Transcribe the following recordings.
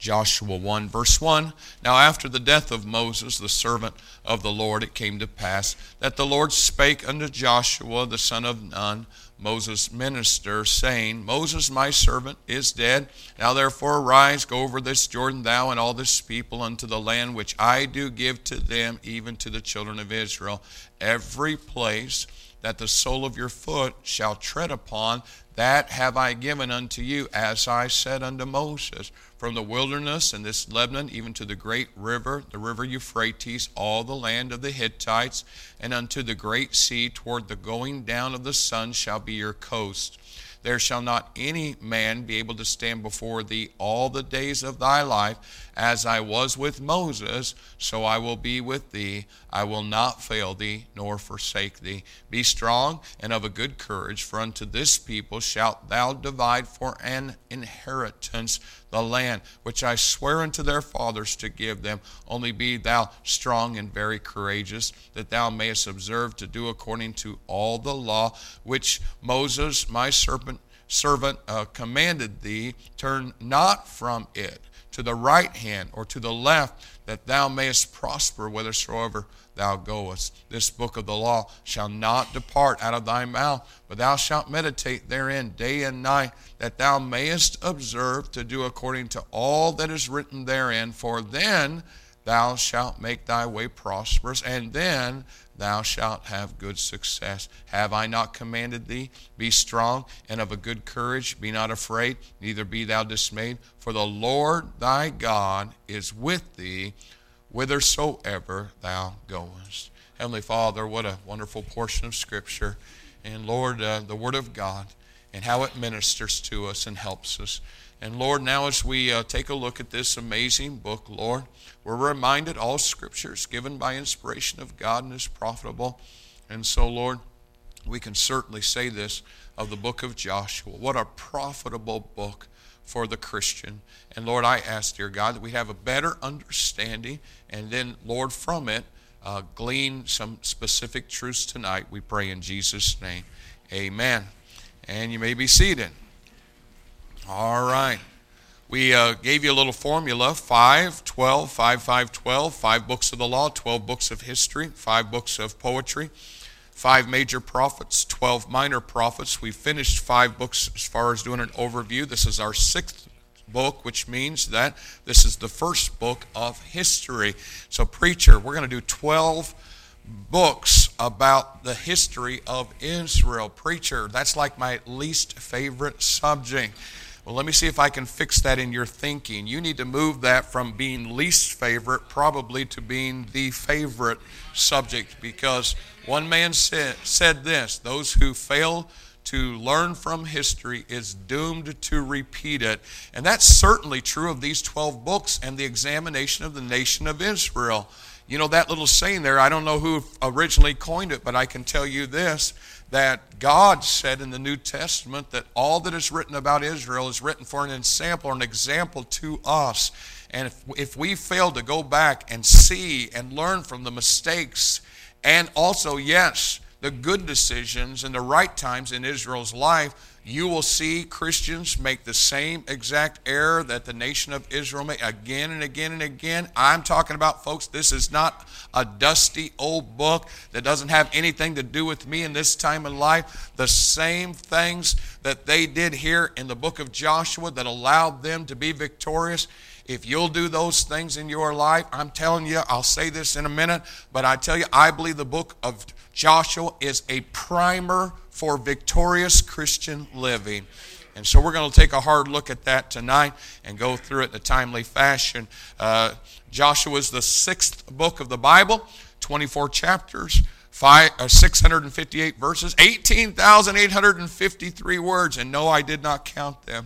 Joshua 1, verse 1. Now after the death of Moses, the servant of the Lord, it came to pass that the Lord spake unto Joshua, the son of Nun, Moses' minister, saying, Moses, my servant, is dead. Now therefore arise, go over this Jordan, thou and all this people, unto the land which I do give to them, even to the children of Israel. Every place that the sole of your foot shall tread upon, that have I given unto you, as I said unto Moses. From the wilderness and this Lebanon, even to the great river, the river Euphrates, all the land of the Hittites, and unto the great sea, toward the going down of the sun, shall be your coast. There shall not any man be able to stand before thee all the days of thy life. As I was with Moses, so I will be with thee. I will not fail thee, nor forsake thee. Be strong and of a good courage, for unto this people shalt thou divide for an inheritance the land which I swear unto their fathers to give them. Only be thou strong and very courageous, that thou mayest observe to do according to all the law which Moses my servant commanded thee. Turn not from it to the right hand or to the left, that thou mayest prosper whithersoever thou goest. This book of the law shall not depart out of thy mouth, but thou shalt meditate therein day and night, that thou mayest observe to do according to all that is written therein. For then thou shalt make thy way prosperous, and then thou shalt have good success. Have I not commanded thee? Be strong and of a good courage. Be not afraid, neither be thou dismayed. For the Lord thy God is with thee, whithersoever thou goest. Heavenly Father, what a wonderful portion of Scripture. And Lord, the Word of God, and how it ministers to us and helps us. And Lord, now as we take a look at this amazing book, Lord, we're reminded all Scripture is given by inspiration of God and is profitable. And so, Lord, we can certainly say this of the book of Joshua. What a profitable book for the Christian. And Lord, I ask, dear God, that we have a better understanding, and then, Lord, from it, glean some specific truths tonight. We pray in Jesus' name. Amen. And you may be seated. All right. We gave you a little formula, 5, 12, 5, 5, 12, 5 books of the law, 12 books of history, 5 books of poetry, 5 major prophets, 12 minor prophets. We finished 5 books as far as doing an overview. This is our 6th book, which means that this is the first book of history. So, preacher, we're going to do 12 books about the history of Israel. Preacher, that's like my least favorite subject. Well, let me see if I can fix that in your thinking. You need to move that from being least favorite probably to being the favorite subject, because one man said this: those who fail to learn from history is doomed to repeat it. And that's certainly true of these 12 books and the examination of the nation of Israel. You know that little saying there, I don't know who originally coined it, but I can tell you this, that God said in the New Testament that all that is written about Israel is written for an example to us. And if we fail to go back and see and learn from the mistakes, and also, yes, the good decisions and the right times in Israel's life, you will see Christians make the same exact error that the nation of Israel made again and again and again. I'm talking about, folks, this is not a dusty old book that doesn't have anything to do with me in this time in life. The same things that they did here in the book of Joshua that allowed them to be victorious. If you'll do those things in your life, I'm telling you, I'll say this in a minute, but I tell you, I believe the book of Joshua is a primer for victorious Christian living. And so we're going to take a hard look at that tonight and go through it in a timely fashion. Joshua is the 6th book of the Bible, 24 chapters, 658 verses, 18,853 words, and no, I did not count them.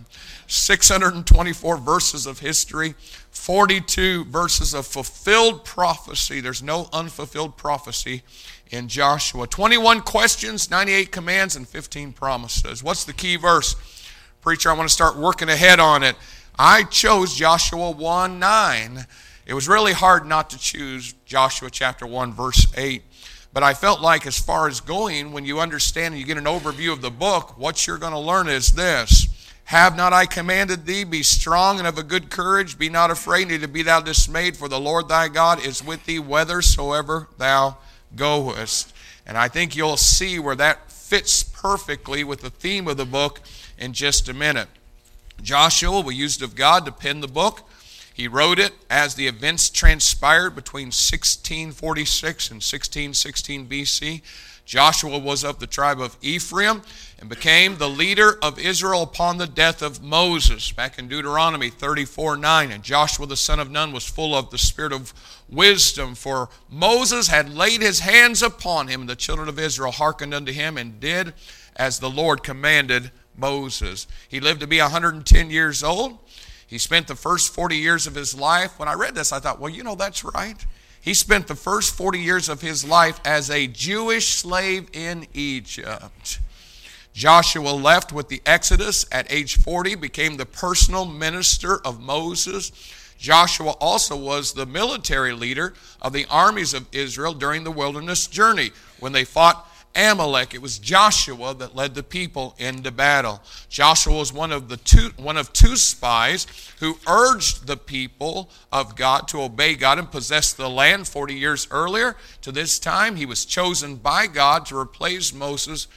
624 verses of history, 42 verses of fulfilled prophecy. There's no unfulfilled prophecy in Joshua. 21 questions, 98 commands, and 15 promises. What's the key verse? Preacher, I want to start working ahead on it. I chose Joshua 1:9. It was really hard not to choose Joshua chapter 1, verse 8. But I felt like as far as going, when you understand and you get an overview of the book, what you're going to learn is this: Have not I commanded thee, be strong and of a good courage, be not afraid, neither be thou dismayed, for the Lord thy God is with thee whithersoever thou goest. And I think you'll see where that fits perfectly with the theme of the book in just a minute. Joshua was used of God to pen the book. He wrote it as the events transpired between 1646 and 1616 BC. Joshua was of the tribe of Ephraim and became the leader of Israel upon the death of Moses. Back in Deuteronomy 34:9, and Joshua the son of Nun was full of the spirit of wisdom, for Moses had laid his hands upon him, and the children of Israel hearkened unto him and did as the Lord commanded Moses. He lived to be 110 years old. He spent the first 40 years of his life. When I read this, I thought, well, that's right. He spent the first 40 years of his life as a Jewish slave in Egypt. Joshua left with the Exodus at age 40, became the personal minister of Moses. Joshua also was the military leader of the armies of Israel during the wilderness journey when they fought Amalek. It was Joshua that led the people into battle. Joshua was one of two spies who urged the people of God to obey God and possess the land 40 years earlier. To this time, he was chosen by God to replace Moses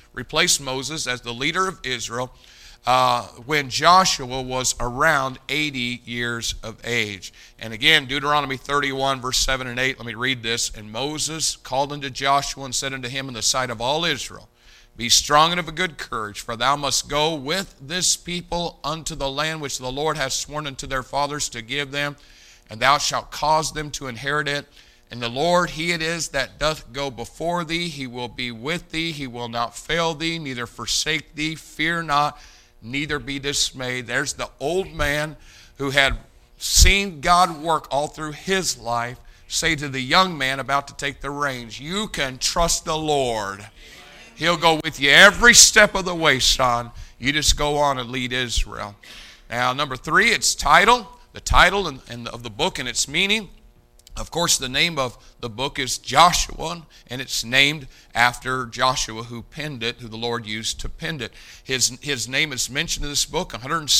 as the leader of Israel when Joshua was around 80 years of age. And again, Deuteronomy 31, verse 7 and 8, let me read this. And Moses called unto Joshua and said unto him in the sight of all Israel, Be strong and of a good courage, for thou must go with this people unto the land which the Lord hath sworn unto their fathers to give them, and thou shalt cause them to inherit it. And the Lord, He it is that doth go before thee. He will be with thee. He will not fail thee, neither forsake thee. Fear not, neither be dismayed. There's the old man who had seen God work all through his life say to the young man about to take the reins, you can trust the Lord. He'll go with you every step of the way, son. You just go on and lead Israel. Now, number 3, its title. The title of the book and its meaning. Of course, the name of the book is Joshua, and it's named after Joshua who penned it, who the Lord used to pen it. His name is mentioned in this book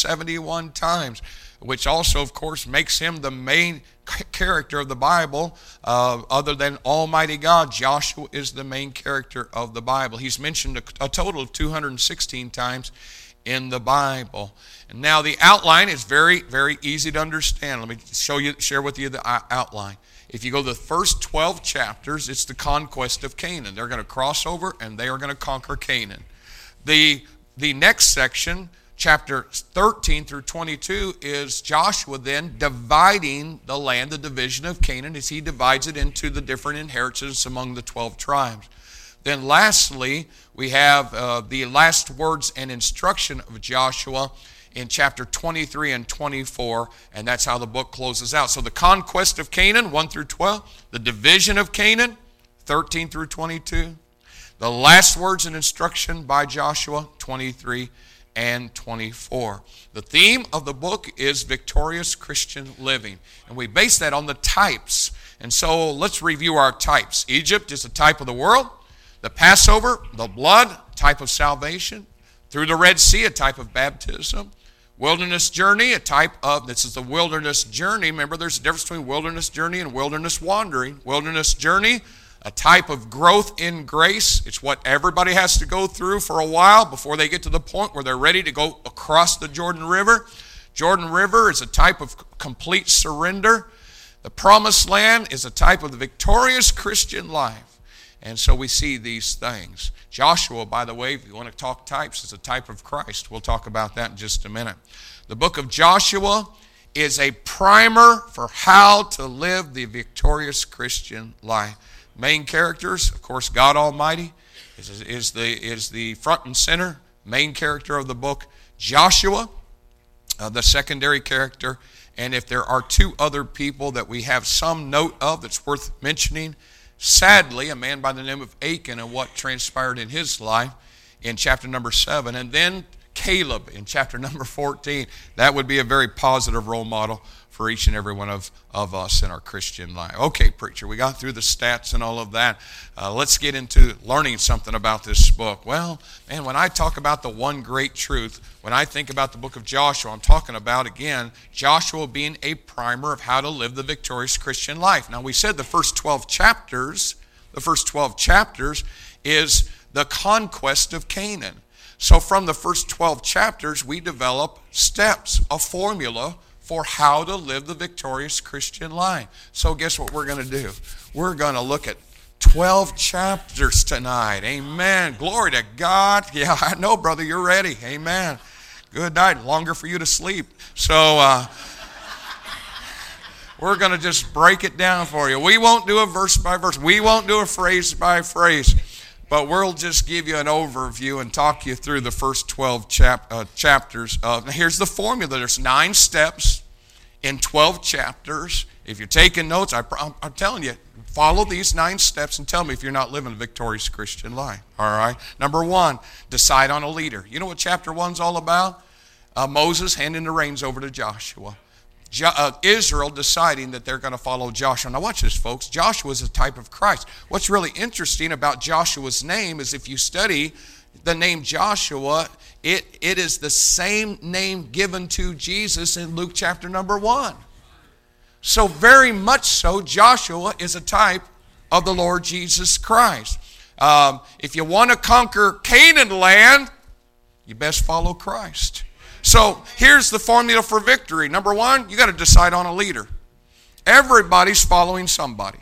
171 times, which also, of course, makes him the main character of the Bible. Other than Almighty God, Joshua is the main character of the Bible. He's mentioned a total of 216 times in the Bible. And now the outline is very, very easy to understand. Let me share with you the outline. If you go to the first 12 chapters, it's the conquest of Canaan. They're going to cross over and they are going to conquer Canaan. The next section, chapter 13 through 22, is Joshua then dividing the land, the division of Canaan, as he divides it into the different inheritances among the 12 tribes. Then lastly, we have the last words and instruction of Joshua in chapter 23 and 24, and that's how the book closes out. So the conquest of Canaan, 1 through 12, the division of Canaan, 13 through 22, the last words and instruction by Joshua, 23 and 24. The theme of the book is victorious Christian living, and we base that on the types. And so let's review our types. Egypt is a type of the world. The Passover, the blood, type of salvation. Through the Red Sea, a type of baptism. Wilderness journey, a type of, this is the wilderness journey. Remember, there's a difference between wilderness journey and wilderness wandering. Wilderness journey, a type of growth in grace. It's what everybody has to go through for a while before they get to the point where they're ready to go across the Jordan River. Jordan River is a type of complete surrender. The Promised Land is a type of the victorious Christian life. And so we see these things. Joshua, by the way, if you want to talk types, is a type of Christ. We'll talk about that in just a minute. The book of Joshua is a primer for how to live the victorious Christian life. Main characters, of course, God Almighty is the front and center, main character of the book. Joshua, the secondary character. And if there are 2 other people that we have some note of that's worth mentioning, sadly, a man by the name of Achan and what transpired in his life in chapter number 7. And then Caleb in chapter number 14. That would be a very positive role model for for each and every one of us in our Christian life. Okay, preacher, we got through the stats and all of that. Let's get into learning something about this book. Well, man, when I talk about the one great truth, when I think about the book of Joshua, I'm talking about, again, Joshua being a primer of how to live the victorious Christian life. Now, we said the first 12 chapters is the conquest of Canaan. So from the first 12 chapters, we develop steps, a formula for how to live the victorious Christian life. So guess what we're going to do? We're going to look at 12 chapters tonight. Amen. Glory to God. Yeah, I know, brother, you're ready. Amen. Good night. Longer for you to sleep. So we're going to just break it down for you. We won't do a verse by verse. We won't do a phrase by phrase. But we'll just give you an overview and talk you through the first 12 chapters. Here's the formula. There's 9 steps in 12 chapters. If you're taking notes, I'm telling you, follow these 9 steps and tell me if you're not living a victorious Christian life. All right? Number 1, decide on a leader. You know what chapter 1's all about? Moses handing the reins over to Joshua. Israel deciding that they're going to follow Joshua. Now watch this, folks. Joshua is a type of Christ. What's really interesting about Joshua's name is if you study the name Joshua, it is the same name given to Jesus in Luke chapter number 1. So very much so, Joshua is a type of the Lord Jesus Christ. If you want to conquer Canaan land, you best follow Christ. So here's the formula for victory. Number 1, you got to decide on a leader. Everybody's following somebody.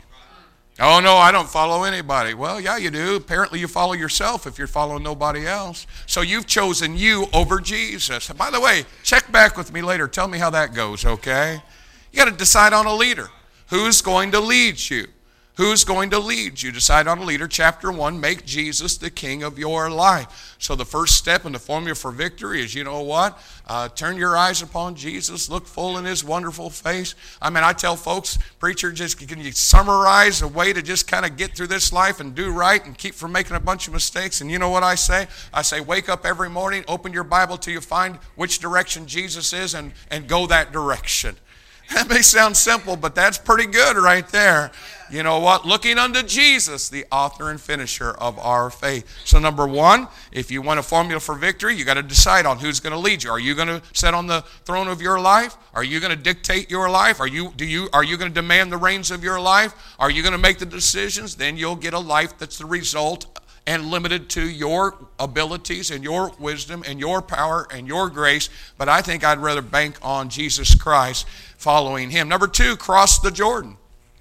Oh, no, I don't follow anybody. Well, yeah, you do. Apparently you follow yourself if you're following nobody else. So you've chosen you over Jesus. And by the way, check back with me later. Tell me how that goes, okay? You got to decide on a leader. Who's going to lead you? Who's going to lead you? Decide on a leader. Chapter 1, make Jesus the king of your life. So the first step in the formula for victory is, you know what? Turn your eyes upon Jesus. Look full in his wonderful face. I mean, I tell folks, preacher, just can you summarize a way to just kind of get through this life and do right and keep from making a bunch of mistakes? And you know what I say? I say, wake up every morning, open your Bible till you find which direction Jesus is and go that direction. That may sound simple, but that's pretty good right there. You know what? Looking unto Jesus, the author and finisher of our faith. So number 1, if you want a formula for victory, you got to decide on who's going to lead you. Are you going to sit on the throne of your life? Are you going to dictate your life? Are you going to demand the reins of your life? Are you going to make the decisions? Then you'll get a life that's the result and limited to your abilities and your wisdom and your power and your grace. But I think I'd rather bank on Jesus Christ, following him. Number 2, cross the Jordan.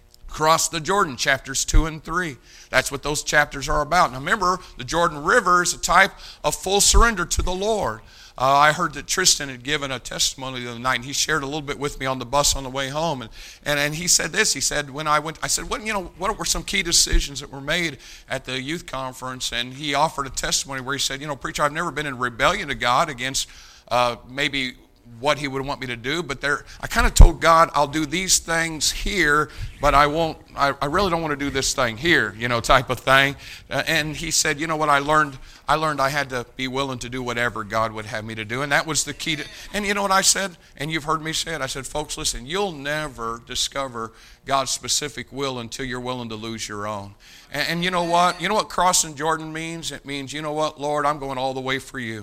Cross the Jordan, chapters 2 and 3. That's what those chapters are about. Now remember, the Jordan River is a type of full surrender to the Lord. I heard that Tristan had given a testimony the other night, and he shared a little bit with me on the bus on the way home. And he said this. He said, I said, what were some key decisions that were made at the youth conference? And he offered a testimony where he said, preacher, I've never been in rebellion to God against maybe what he would want me to do, but I kind of told God I'll do these things here, but I really don't want to do this thing here, type of thing. And he said, what I learned I had to be willing to do whatever God would have me to do, and that was the key to. And you know what I said? And you've heard me say it. I said, folks, listen, you'll never discover God's specific will until you're willing to lose your own. And you know what? You know what crossing Jordan means? It means, you know what, Lord, I'm going all the way for you.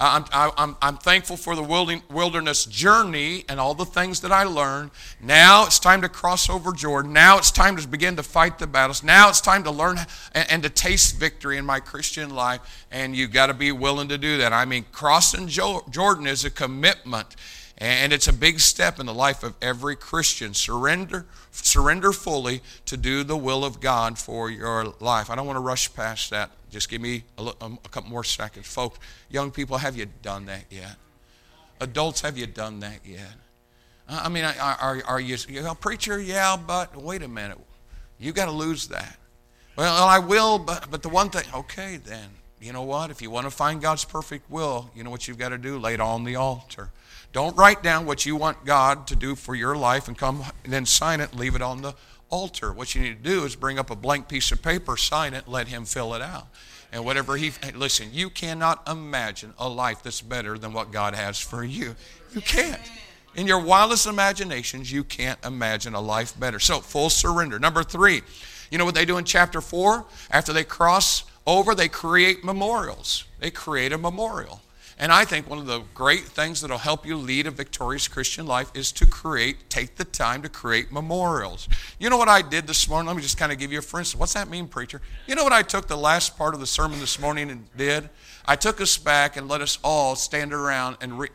I'm thankful for the wilderness journey and all the things that I learned. Now it's time to cross over Jordan. Now it's time to begin to fight the battles. Now it's time to learn and to taste victory in my Christian life. And you've got to be willing to do that. I mean, crossing Jordan is a commitment. And it's a big step in the life of every Christian. Surrender fully to do the will of God for your life. I don't want to rush past that. Just give me a couple more seconds. Folks, young people, have you done that yet? Adults, have you done that yet? I mean, are you preacher? Yeah, but wait a minute. You got to lose that. Well, I will, but the one thing, okay, then. You know what? If you want to find God's perfect will, you know what you've got to do? Lay it on the altar. Don't write down what you want God to do for your life and come and then sign it and leave it on the altar. What you need to do is bring up a blank piece of paper, sign it, let him fill it out. And whatever listen, you cannot imagine a life that's better than what God has for you. You can't. In your wildest imaginations, you can't imagine a life better. So, full surrender. Number 3, you know what they do in chapter 4? After they cross over, they create memorials. They create a memorial. And I think one of the great things that will help you lead a victorious Christian life is to take the time to create memorials. You know what I did this morning? Let me just kind of give you a for instance. What's that mean, preacher? You know what I took the last part of the sermon this morning and did? I took us back and let us all stand around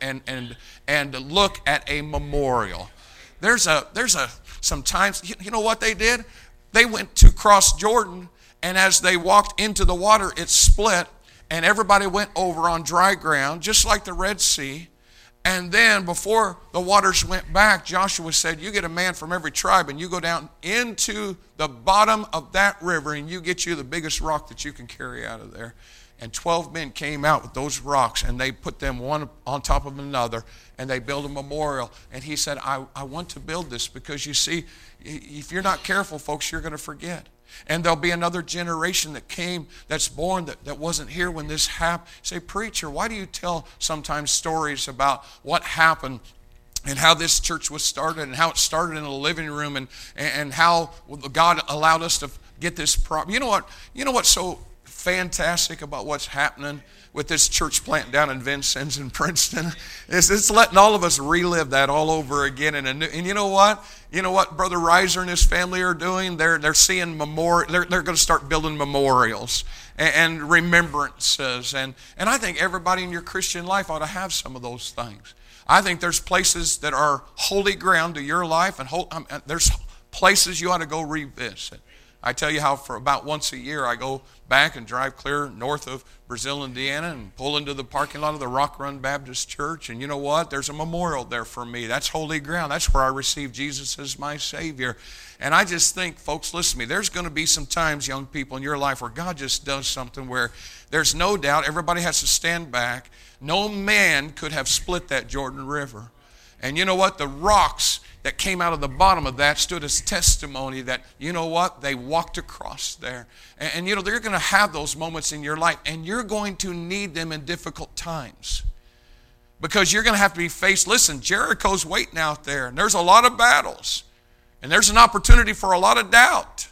and look at a memorial. There's sometimes, you know what they did? They went to cross Jordan, and as they walked into the water, it split, and everybody went over on dry ground, just like the Red Sea. And then before the waters went back, Joshua said, you get a man from every tribe, and you go down into the bottom of that river, and you get you the biggest rock that you can carry out of there. And 12 men came out with those rocks, and they put them one on top of another, and they built a memorial. And he said, I want to build this because, you see, if you're not careful, folks, you're going to forget. And there'll be another generation that's born that wasn't here when this happened. Say, preacher, why do you tell sometimes stories about what happened and how this church was started and how it started in a living room and how God allowed us to get this problem? You know what's so fantastic about what's happening with this church plant down in Vincennes in Princeton? It's letting all of us relive that all over again. And you know what? You know what Brother Reiser and his family are doing? They're seeing they're going to start building memorials and remembrances. And I think everybody in your Christian life ought to have some of those things. I think there's places that are holy ground to your life, and there's places you ought to go revisit. I tell you how for about once a year I go back and drive clear north of Brazil, Indiana, and pull into the parking lot of the Rock Run Baptist Church. And you know what? There's a memorial there for me. That's holy ground. That's where I received Jesus as my Savior. And I just think, folks, listen to me. There's going to be some times, young people, in your life where God just does something where there's no doubt everybody has to stand back. No man could have split that Jordan River. And you know what? The rocks that came out of the bottom of that stood as testimony that, you know what, they walked across there. And you know, they're going to have those moments in your life, and you're going to need them in difficult times. Because you're going to have to be faced, listen, Jericho's waiting out there, and there's a lot of battles, and there's an opportunity for a lot of doubt.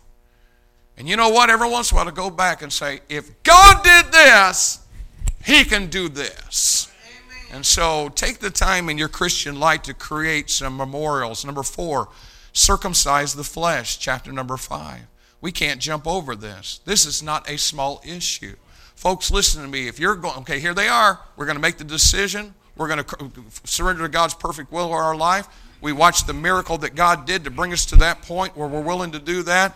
And you know what, every once in a while to go back and say, if God did this, He can do this. And so take the time in your Christian life to create some memorials. Number 4, circumcise the flesh, chapter number 5. We can't jump over this. This is not a small issue. Folks, listen to me. If you're going, okay, here they are. We're going to make the decision. We're going to surrender to God's perfect will in our life. We watched the miracle that God did to bring us to that point where we're willing to do that.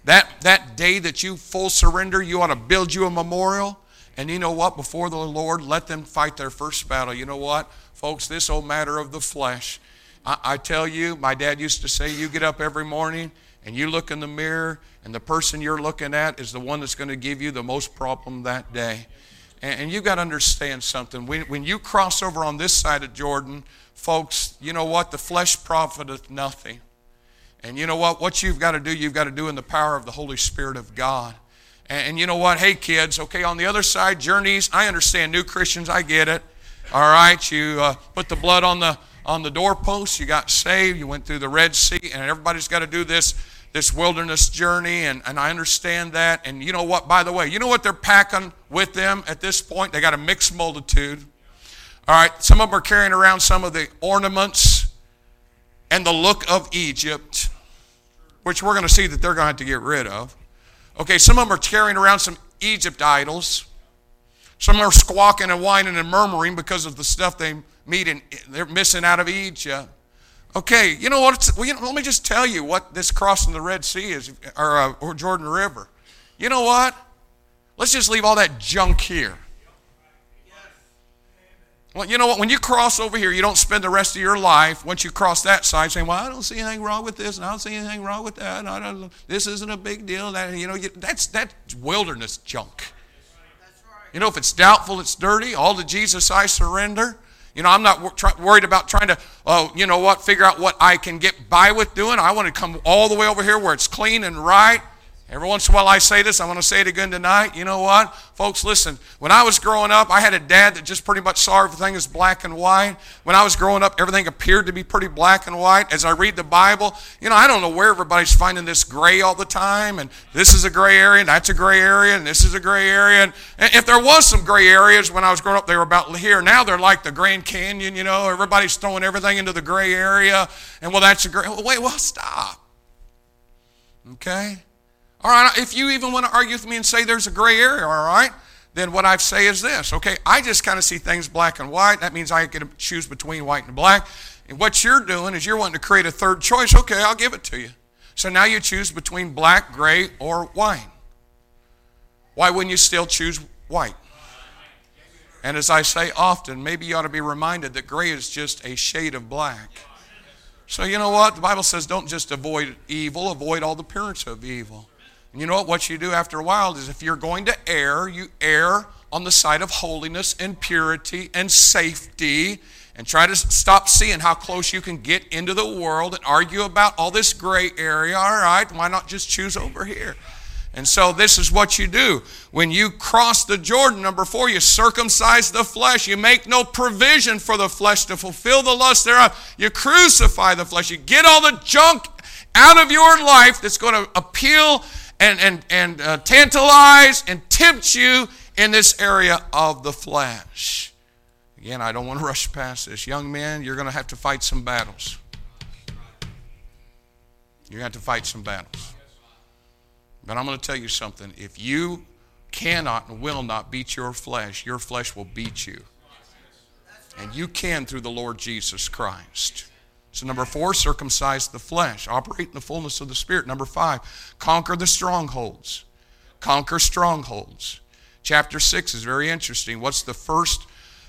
That day that you full surrender, you ought to build you a memorial. And you know what? Before the Lord, let them fight their first battle. You know what? Folks, this old matter of the flesh. I tell you, my dad used to say, you get up every morning and you look in the mirror, and the person you're looking at is the one that's going to give you the most problem that day. And you've got to understand something. When you cross over on this side of Jordan, folks, you know what? The flesh profiteth nothing. And you know what? What you've got to do in the power of the Holy Spirit of God. And you know what? Hey, kids, okay, on the other side, journeys, I understand, new Christians, I get it. All right, you put the blood on the doorpost, you got saved, you went through the Red Sea, and everybody's got to do this wilderness journey, and I understand that. And you know what, by the way, you know what they're packing with them at this point? They got a mixed multitude. All right, some of them are carrying around some of the ornaments and the look of Egypt, which we're going to see that they're going to have to get rid of. Okay, some of them are carrying around some Egypt idols. Some are squawking and whining and murmuring because of the stuff they're missing out of Egypt. Okay, you know what? Let me just tell you what this crossing the Red Sea is, or Jordan River. You know what? Let's just leave all that junk here. Well, you know what? When you cross over here, you don't spend the rest of your life, once you cross that side, saying, well, I don't see anything wrong with this, and I don't see anything wrong with that. This isn't a big deal. That's wilderness junk. You know, if it's doubtful, it's dirty. All to Jesus I surrender. You know, I'm not worried about trying to, figure out what I can get by with doing. I want to come all the way over here where it's clean and right. Every once in a while I say this, I want to say it again tonight. You know what? Folks, listen, when I was growing up, I had a dad that just pretty much saw everything as black and white. When I was growing up, everything appeared to be pretty black and white. As I read the Bible, I don't know where everybody's finding this gray all the time, and this is a gray area, and that's a gray area, and this is a gray area. And if there was some gray areas when I was growing up, they were about here. Now they're like the Grand Canyon, everybody's throwing everything into the gray area. And well, that's a gray, well, stop. Okay? All right, if you even want to argue with me and say there's a gray area, all right, then what I say is this, okay? I just kind of see things black and white. That means I get to choose between white and black. And what you're doing is you're wanting to create a third choice. Okay, I'll give it to you. So now you choose between black, gray, or white. Why wouldn't you still choose white? And as I say often, maybe you ought to be reminded that gray is just a shade of black. So you know what? The Bible says don't just avoid evil, avoid all the appearance of evil. And you know what? What you do after a while is if you're going to err, you err on the side of holiness and purity and safety, and try to stop seeing how close you can get into the world and argue about all this gray area. All right, why not just choose over here? And so this is what you do. When you cross the Jordan, number 4, you circumcise the flesh. You make no provision for the flesh to fulfill the lust thereof. You crucify the flesh. You get all the junk out of your life that's going to appeal and tantalize and tempt you in this area of the flesh. Again, I don't want to rush past this. Young men, you're going to have to fight some battles. You're going to have to fight some battles. But I'm going to tell you something. If you cannot and will not beat your flesh will beat you. And you can through the Lord Jesus Christ. So number 4, circumcise the flesh. Operate in the fullness of the Spirit. Number 5, conquer the strongholds. Conquer strongholds. Chapter 6 is very interesting. What's the first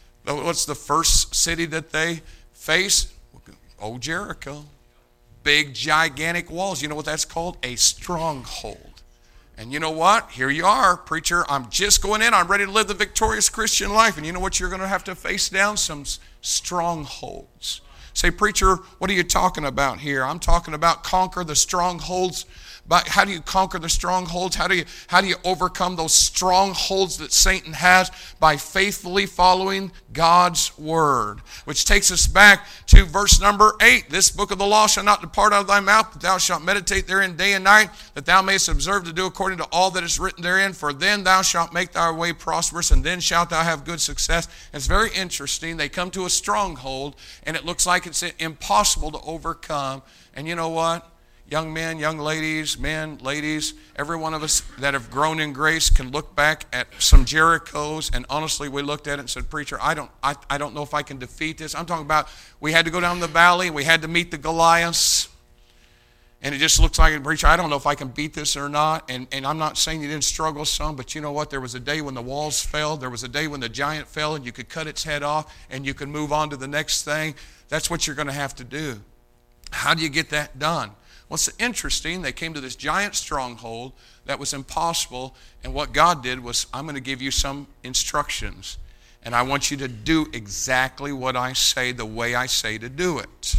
city that they face? Oh, Jericho. Big, gigantic walls. You know what that's called? A stronghold. And you know what? Here you are, preacher. I'm just going in. I'm ready to live the victorious Christian life. And you know what you're going to have to face down? Some strongholds. Say, preacher, what are you talking about here? I'm talking about conquer the strongholds. But how do you conquer the strongholds? How do you overcome those strongholds that Satan has? By faithfully following God's word. Which takes us back to verse number 8. This book of the law shall not depart out of thy mouth, but thou shalt meditate therein day and night, that thou mayest observe to do according to all that is written therein. For then thou shalt make thy way prosperous, and then shalt thou have good success. And it's very interesting. They come to a stronghold, and it looks like it's impossible to overcome. And you know what? Young men, young ladies, men, ladies, every one of us that have grown in grace can look back at some Jerichos, and honestly, we looked at it and said, preacher, I don't know if I can defeat this. I'm talking about we had to go down the valley, we had to meet the Goliaths, and it just looks like, preacher, I don't know if I can beat this or not. And I'm not saying you didn't struggle some, but you know what? There was a day when the walls fell. There was a day when the giant fell, and you could cut its head off, and you could move on to the next thing. That's what you're going to have to do. How do you get that done? What's interesting, they came to this giant stronghold that was impossible, and what God did was, I'm going to give you some instructions, and I want you to do exactly what I say, the way I say to do it.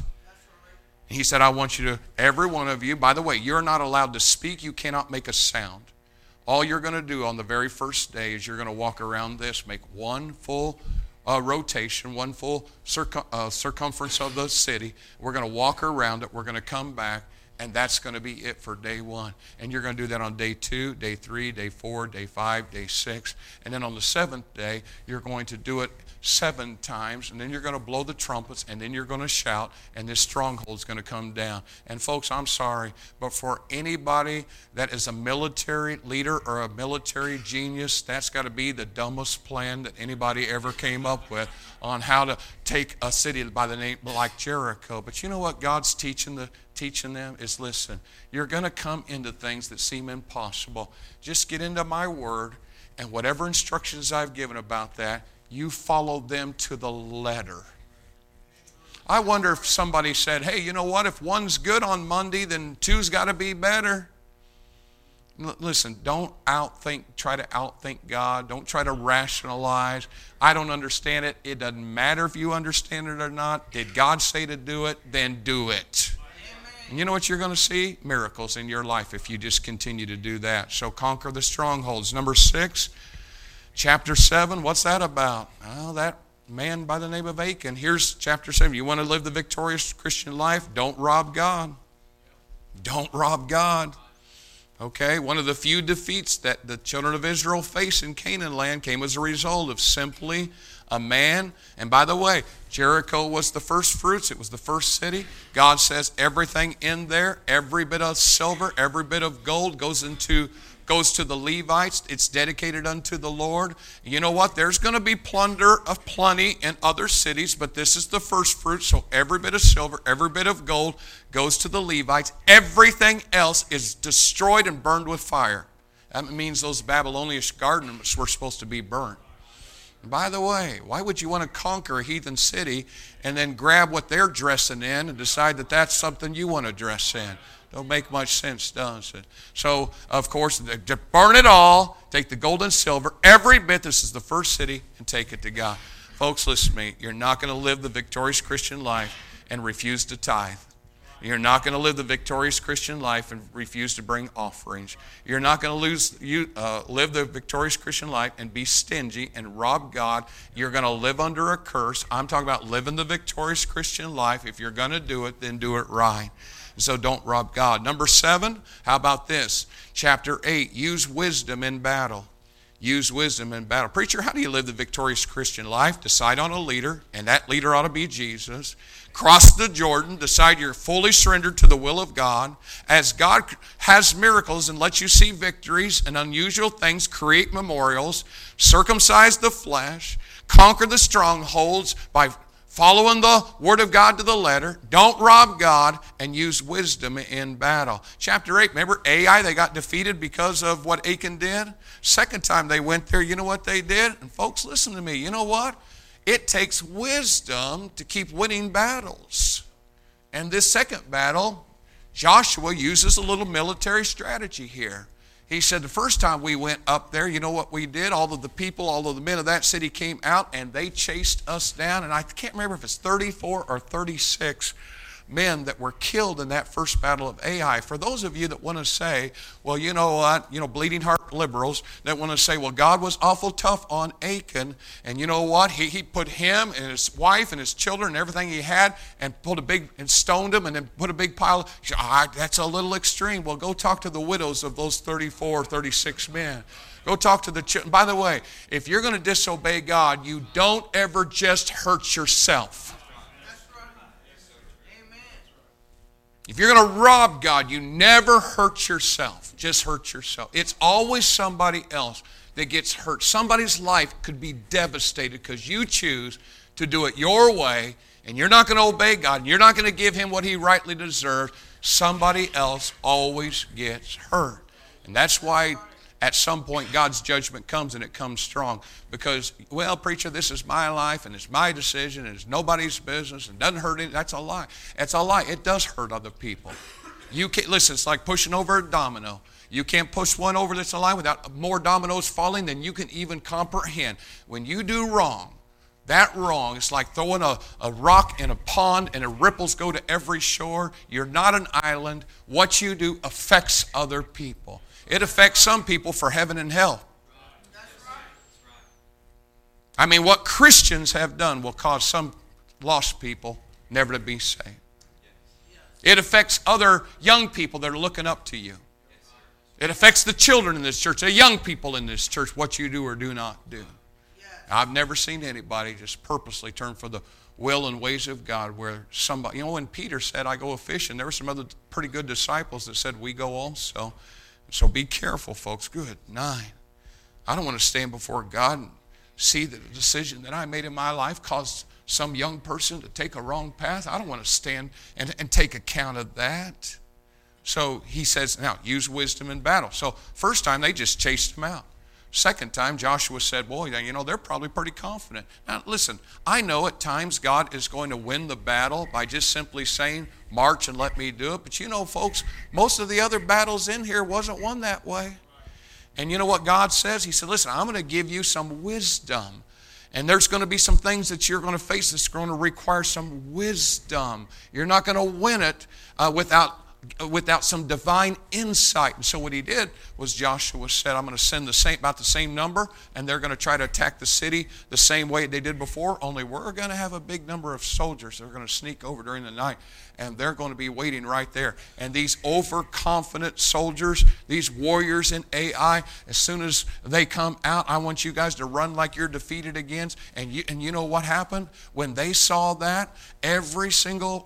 And he said, I want you to, every one of you, by the way, you're not allowed to speak, you cannot make a sound. All you're going to do on the very first day is you're going to walk around this, make one full rotation, one full circumference of the city. We're going to walk around it, we're going to come back, and that's going to be it for day 1. And you're going to do that on day 2, day 3, day 4, day 5, day 6. And then on the 7th day, you're going to do it 7 times. And then you're going to blow the trumpets. And then you're going to shout. And this stronghold is going to come down. And folks, I'm sorry, but for anybody that is a military leader or a military genius, that's got to be the dumbest plan that anybody ever came up with on how to take a city by the name like Jericho. But you know what God's teaching them is, listen, you're going to come into things that seem impossible. Just get into my word, and whatever instructions I've given about that, you follow them to the letter. I wonder if somebody said, hey, you know what, if 1's good on Monday, then 2's got to be better. Listen, don't try to outthink God. Don't try to rationalize. I don't understand it. It doesn't matter if you understand it or not. Did God say to do it? Then do it. And you know what you're going to see? Miracles in your life if you just continue to do that. So conquer the strongholds. Number 6, chapter 7, what's that about? Oh, that man by the name of Achan. Here's chapter 7. You want to live the victorious Christian life? Don't rob God. Don't rob God. Okay, one of the few defeats that the children of Israel faced in Canaan land came as a result of simply a man. And by the way, Jericho was the first fruits. It was the first city. God says everything in there, every bit of silver, every bit of gold goes to the Levites. It's dedicated unto the Lord. You know what? There's going to be plunder of plenty in other cities, but this is the first fruit. So every bit of silver, every bit of gold goes to the Levites. Everything else is destroyed and burned with fire. That means those Babylonian gardens were supposed to be burned. And by the way, why would you want to conquer a heathen city and then grab what they're dressing in and decide that that's something you want to dress in? Don't make much sense, does it? So, of course, to burn it all, take the gold and silver, every bit, this is the first city, and take it to God. Folks, listen to me. You're not going to live the victorious Christian life and refuse to tithe. You're not going to live the victorious Christian life and refuse to bring offerings. You're not going to live the victorious Christian life and be stingy and rob God. You're going to live under a curse. I'm talking about living the victorious Christian life. If you're going to do it, then do it right. So don't rob God. Number 7, how about this? Chapter 8, use wisdom in battle. Use wisdom in battle. Preacher, how do you live the victorious Christian life? Decide on a leader, and that leader ought to be Jesus. Cross the Jordan. Decide you're fully surrendered to the will of God. As God has miracles and lets you see victories and unusual things, create memorials. Circumcise the flesh. Conquer the strongholds by following the Word of God to the letter. Don't rob God, and use wisdom in battle. Chapter 8, remember Ai, they got defeated because of what Achan did? Second time they went there, you know what they did? And folks, listen to me. You know what? It takes wisdom to keep winning battles. And this second battle, Joshua uses a little military strategy here. He said, the first time we went up there, you know what we did? All of the people, all of the men of that city came out and they chased us down. And I can't remember if it's 34 or 36 men that were killed in that first battle of Ai. For those of you that want to say, well, you know what, bleeding heart liberals that want to say, well, God was awful tough on Achan, and you know what, he put him and his wife and his children and everything he had and stoned him and then put a big pile. That's a little extreme. Well, go talk to the widows of those 34 or 36 men. Go talk to the children. By the way, if you're going to disobey God, you don't ever just hurt yourself. If you're going to rob God, you never hurt yourself. Just hurt yourself. It's always somebody else that gets hurt. Somebody's life could be devastated because you choose to do it your way, and you're not going to obey God, and you're not going to give him what he rightly deserves. Somebody else always gets hurt. And that's why at some point God's judgment comes, and it comes strong. Because, well, preacher, this is my life, and it's my decision, and it's nobody's business, and doesn't hurt anyone. That's a lie. It's a lie. It does hurt other people. You can't, listen, it's like pushing over a domino. You can't push one over that's a lie without more dominoes falling than you can even comprehend. When you do wrong, that wrong, it's like throwing a rock in a pond and the ripples go to every shore. You're not an island. What you do affects other people. It affects some people for heaven and hell. I mean, what Christians have done will cause some lost people never to be saved. It affects other young people that are looking up to you. It affects the children in this church, the young people in this church, what you do or do not do. I've never seen anybody just purposely turn for the will and ways of God where somebody, when Peter said, I go a fishing, there were some other pretty good disciples that said, we go also. So be careful, folks. Good. 9. I don't want to stand before God and see that the decision that I made in my life caused some young person to take a wrong path. I don't want to stand and take account of that. So he says, now, use wisdom in battle. So first time, they just chased him out. Second time, Joshua said, boy, they're probably pretty confident. Now, listen, I know at times God is going to win the battle by just simply saying, march and let me do it. But folks, most of the other battles in here wasn't won that way. And you know what God says? He said, listen, I'm going to give you some wisdom. And there's going to be some things that you're going to face that's going to require some wisdom. You're not going to win it without some divine insight. And so what he did was Joshua said, I'm going to send about the same number, and they're going to try to attack the city the same way they did before, only we're going to have a big number of soldiers that are going to sneak over during the night, and they're going to be waiting right there. And these overconfident soldiers, these warriors in Ai, as soon as they come out, I want you guys to run like you're defeated against. And you know what happened? When they saw that, every single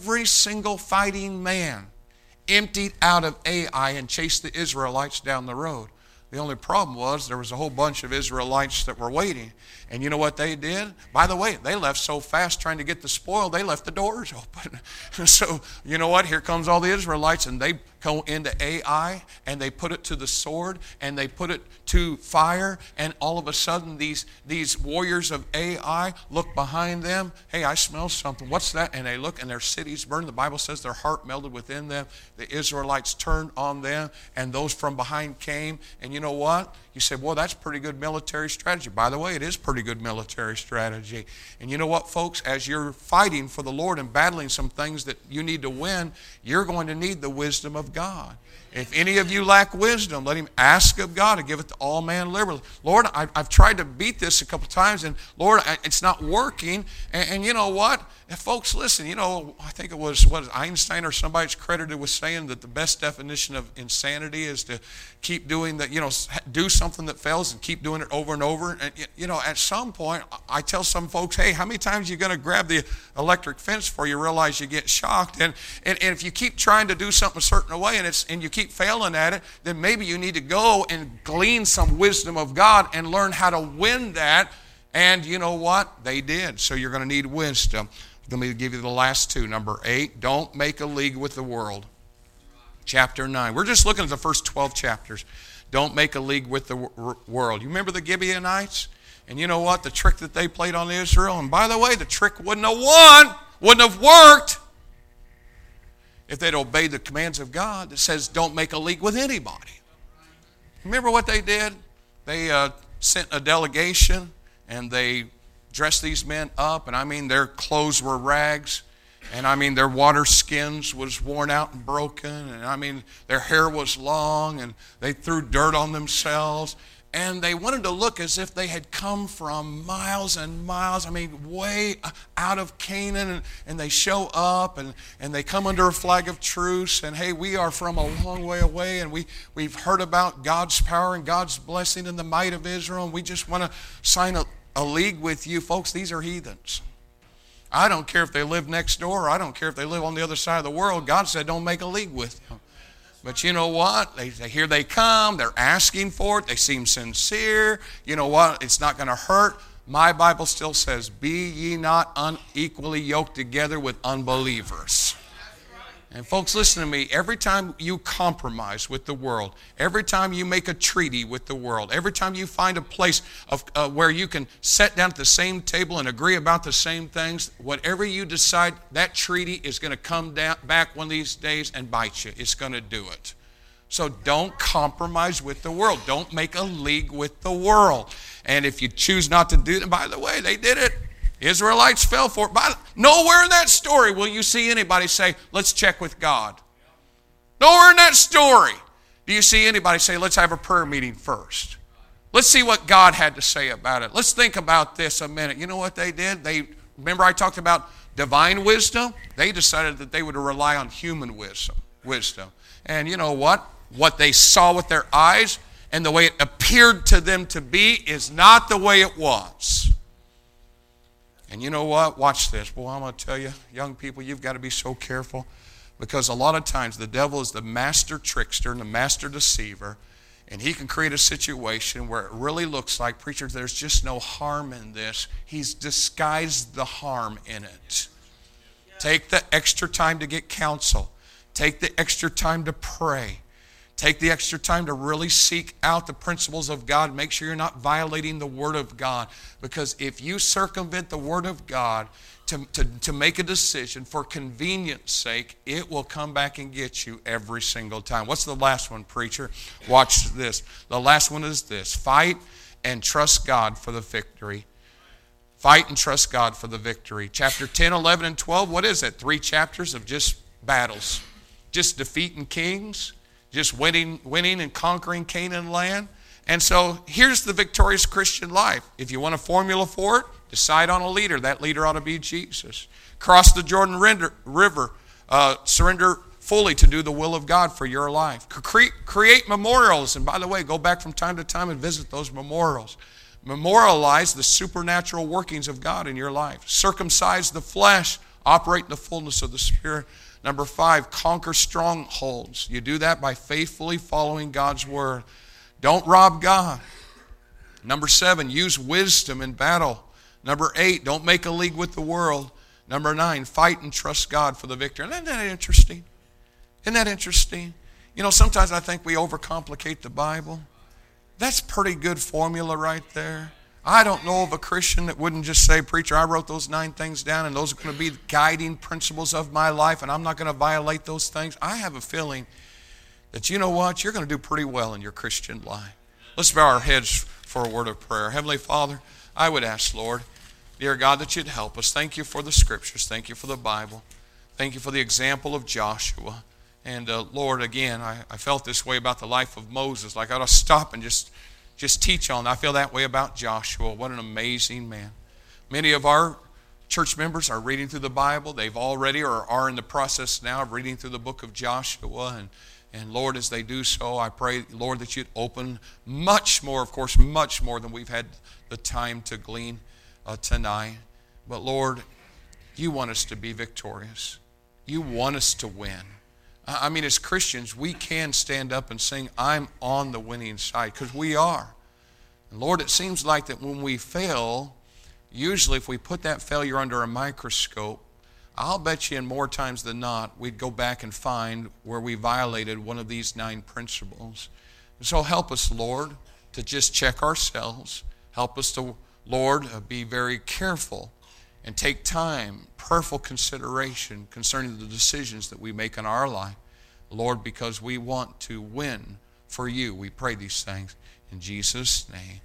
fighting man emptied out of Ai and chased the Israelites down the road. The only problem was there was a whole bunch of Israelites that were waiting. And you know what they did? By the way, they left so fast trying to get the spoil, they left the doors open. So, you know what? Here comes all the Israelites, and they go into Ai, and they put it to the sword, and they put it to fire, and all of a sudden these warriors of Ai look behind them. Hey, I smell something. What's that? And they look, and their cities burned. The Bible says their heart melted within them. The Israelites turned on them, and those from behind came. And you know what? You say, well, that's pretty good military strategy. By the way, it is pretty good military strategy. And you know what, folks? As you're fighting for the Lord and battling some things that you need to win, you're going to need the wisdom of God. If any of you lack wisdom, let him ask of God to give it to all man liberally. Lord, I've tried to beat this a couple times, and Lord, it's not working. And you know what? If folks, listen, you know, I think it was Einstein or somebody's credited with saying that the best definition of insanity is to keep doing that, you know, do something that fails and keep doing it over and over. And, you know, at some point, I tell some folks, hey, how many times are you going to grab the electric fence before you realize you get shocked? And if you keep trying to do something a certain way and you keep failing at it, then maybe you need to go and glean some wisdom of God and learn how to win that. And you know what? They did. So you're going to need wisdom. Let me give you the last two. Number 8, don't make a league with the world. Chapter 9. We're just looking at the first 12 chapters. Don't make a league with the world. You remember the Gibeonites? And you know what? The trick that they played on Israel. And by the way, the trick wouldn't have worked if they'd obeyed the commands of God that says don't make a league with anybody. Remember what they did? They sent a delegation, and they dressed these men up, and I mean their clothes were rags, and I mean their water skins was worn out and broken, and I mean their hair was long, and they threw dirt on themselves, and they wanted to look as if they had come from miles and miles, I mean way out of Canaan, and they show up, and they come under a flag of truce, and hey, we are from a long way away, and we've heard about God's power and God's blessing and the might of Israel, and we just want to sign a league with you. Folks, these are heathens. I don't care if they live next door, or I don't care if they live on the other side of the world. God said don't make a league with them. But you know what? Here they come. They're asking for it. They seem sincere. You know what? It's not going to hurt. My Bible still says, be ye not unequally yoked together with unbelievers. And folks, listen to me. Every time you compromise with the world, every time you make a treaty with the world, every time you find a place of where you can sit down at the same table and agree about the same things, whatever you decide, that treaty is going to come back one of these days and bite you. It's going to do it. So don't compromise with the world. Don't make a league with the world. And if you choose not to do that, by the way, they did it. Israelites fell for it. But nowhere in that story will you see anybody say, let's check with God. Nowhere in that story do you see anybody say, let's have a prayer meeting first. Let's see what God had to say about it. Let's think about this a minute. You know what they did? Remember I talked about divine wisdom? They decided that they would rely on human wisdom. And you know what? What they saw with their eyes and the way it appeared to them to be is not the way it was. And you know what? Watch this. Boy, I'm going to tell you, young people, you've got to be so careful, because a lot of times the devil is the master trickster and the master deceiver, and he can create a situation where it really looks like, preacher, there's just no harm in this. He's disguised the harm in it. Take the extra time to get counsel. Take the extra time to pray. Take the extra time to really seek out the principles of God. Make sure you're not violating the Word of God. Because if you circumvent the Word of God to make a decision for convenience sake, it will come back and get you every single time. What's the last one, preacher? Watch this. The last one is this. Fight and trust God for the victory. Fight and trust God for the victory. Chapter 10, 11, and 12, what is it? 3 chapters of just battles. Just defeating kings. Just winning and conquering Canaan land. And so here's the victorious Christian life. If you want a formula for it, decide on a leader. That leader ought to be Jesus. Cross the Jordan River. Surrender fully to do the will of God for your life. Create memorials. And by the way, go back from time to time and visit those memorials. Memorialize the supernatural workings of God in your life. Circumcise the flesh. Operate in the fullness of the Spirit. Number 5, conquer strongholds. You do that by faithfully following God's word. Don't rob God. Number 7, use wisdom in battle. Number 8, don't make a league with the world. Number 9, fight and trust God for the victory. Isn't that interesting? Isn't that interesting? You know, sometimes I think we overcomplicate the Bible. That's pretty good formula right there. I don't know of a Christian that wouldn't just say, preacher, I wrote those 9 things down and those are going to be the guiding principles of my life and I'm not going to violate those things. I have a feeling that, you know what, you're going to do pretty well in your Christian life. Let's bow our heads for a word of prayer. Heavenly Father, I would ask, Lord, dear God, that you'd help us. Thank you for the Scriptures. Thank you for the Bible. Thank you for the example of Joshua. And Lord, again, I felt this way about the life of Moses. Like I ought to stop and just teach on. I feel that way about Joshua. What an amazing man. Many of our church members are reading through the Bible. They've already or are in the process now of reading through the book of Joshua. And Lord, as they do so, I pray, Lord, that you'd open much more, of course, much more than we've had the time to glean tonight. But Lord, you want us to be victorious. You want us to win. I mean, as Christians, we can stand up and sing, I'm on the winning side, because we are. And Lord, it seems like that when we fail, usually if we put that failure under a microscope, I'll bet you in more times than not, we'd go back and find where we violated one of these 9 principles. And so help us, Lord, to just check ourselves. Help us to, Lord, be very careful and take time, prayerful consideration concerning the decisions that we make in our life. Lord, because we want to win for you. We pray these things in Jesus' name.